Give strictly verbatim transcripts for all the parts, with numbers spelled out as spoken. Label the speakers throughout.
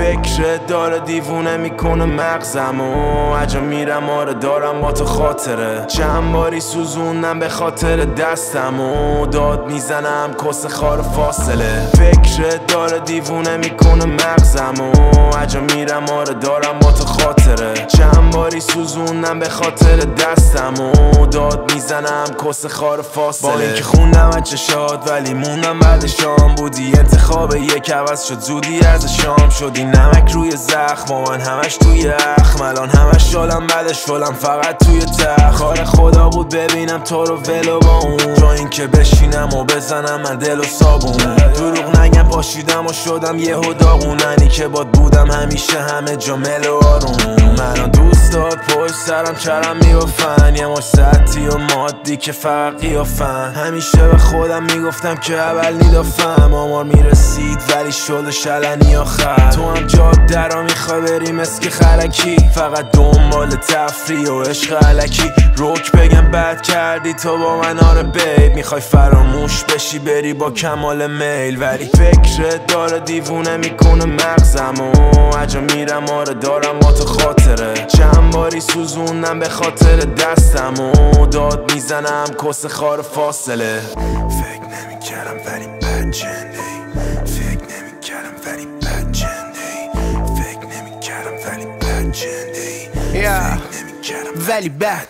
Speaker 1: فکر داره دیوونه میکنه مغزمو، عجا میرم آره دارم با تو خاطره، چند باری سوزوندم به خاطر دستمو، داد میزنم کس خار فاصله. فکر داره دیوونه میکنه مغزمو، عجا میرم آره دارم با تو خاطره، چند باری سوزوندم به خاطر دستمو، داد میزنم کس خار فاصله. با اینکه خوندم از چشات ولی موندم بعد شام، بودی انتخاب یک عوض شد زودی از شام، شدی نمک روی زخم و من همش توی اخم، الان همش شلم بعد شلم فقط توی تخت. کار خدا بود ببینم تو رو ولو با اون، جا اینکه بشینم و بزنم من دل و صابون. دروغ نگم پاشیدم و شدم یهو داغوننی که باد بودم همیشه همه جا مل و آروم. من دوست داد پشت سرم چرم میبافن، یه مش سطحی و مادی که فقط قیافن، همیشه به خودم میگفتم که اول نیدافم، آمار میرسید ولی شد شلنی آخر. تو هم جاده را میخوای بری مسک خلکی، فقط دنبال تفریح و عشق علکی، روک بگم بد کردی تو با من آره بیب، میخوای فراموش بشی بری با کمال میل، ولی فکر داره دیوونه میکنه مغزمو، عجا میرم آره دارم با تو خاطره، چند باری سوزوندم به خاطر دستمو، داد میزنم کس خار فاصله. فکر نمیکردم ولی بد جنده، فکر نمیکردم ولی بد جنده، فکر نمیکردم ولی بد جنده، فکر نمیکردم ولی بد.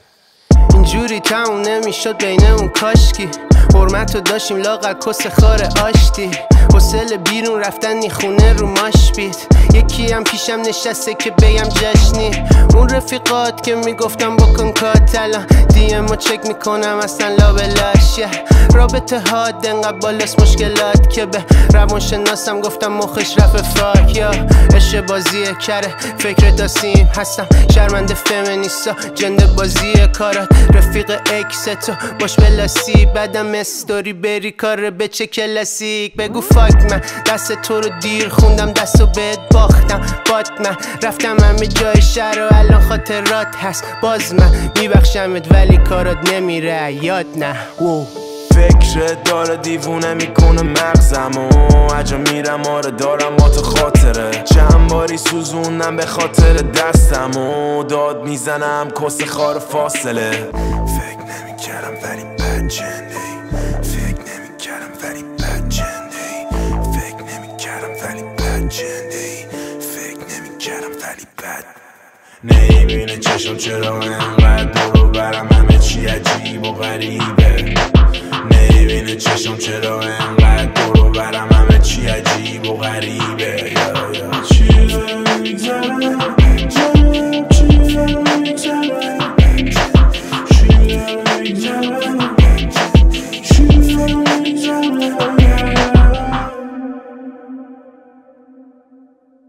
Speaker 2: اینجوری تموم نمیشد بین اون کاشکی، حرمتو داشتیم لاغر کس خار آشتی، حوصله بیرون رفتن نی خونه رو ماش بیت، یکی هم پیشم نشسته که بگم جشنی، اون رفیقات که میگفتم بکن کات، الان دیمو چک میکنم اصلا لابلاش، رابطه ها دنقدر بالاست مشکلات که به روانشناسم گفتم مخش رفت فاک، یا عشق بازیه کره فکر داستیم هستم، شرمنده فمینیستا جنده بازیه کارات، رفیق اکس تو باش بلاسی، بعدم استوری بری کار به چه کلاسیک، بگو فاک من دست تو رو دیر خوندم دستو بهت باختم، بات من رفتم همه جای شهر و الان خاطرات هست، باز من میبخشمت ولی کارات نمیره یاد نه. وو
Speaker 1: فکر داره دیوونه میکنه مغزمو، عجا میرم آره دارم با تو خاطره، چند باری سوزوندم به خاطر دستمو، داد میزنم کس خار فاصله. فکر نمیکردم ولی بد جنده، فکر نمیکردم ولی بد جنده، فکر نمیکردم ولی بد جنده، فکر نمیکردم ولی بد. نمیبینه چشم چرا انقدر دورو برم همه چی عجیب و غریبه، نمیبینه چشم چرا انقدر دورو برم همه چی عجیب و غریبه.